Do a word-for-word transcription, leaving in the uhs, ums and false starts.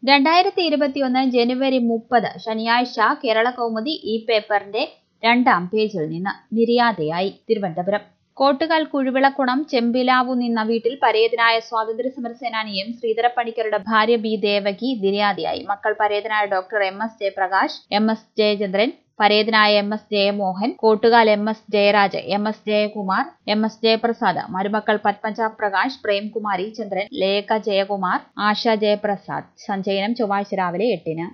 രണ്ടായിരത്തി ഇരുപത്തിയൊന്ന് ജനുവരി മുപ്പത് ശനിയാഴ്ച കേരള കൗമുദി ഈ പേപ്പറിന്റെ രണ്ടാം പേജിൽ നിന്ന് നിര്യാതയായി തിരുവനന്തപുരം. കോട്ടുകൽ കുഴുവിളക്കുണം ചെമ്പിലാവു നിന്ന വീട്ടിൽ പരേതനായ സ്വാതന്ത്ര്യ സമര സേനാനിയും ശ്രീധരപ്പണിക്കരുടെ ഭാര്യ ബി ദേവകി നിര്യാതയായി. മക്കൾ പരേതനായ doctor M S Jayaprakash, M S Jayachandran, പരേതനായ M S Jayamohan, Kottukal M S Jayaraj, M S Jayakumar, M S Jayaprasad, മരുമക്കൾ പത്മജ പ്രകാശ്, പ്രേംകുമാരി ചന്ദ്രൻ, ലേഖ ജയകുമാർ, ആശ ജയപ്രസാദ്. സഞ്ചയനം ചൊവ്വാഴ്ച രാവിലെ എട്ടിന്.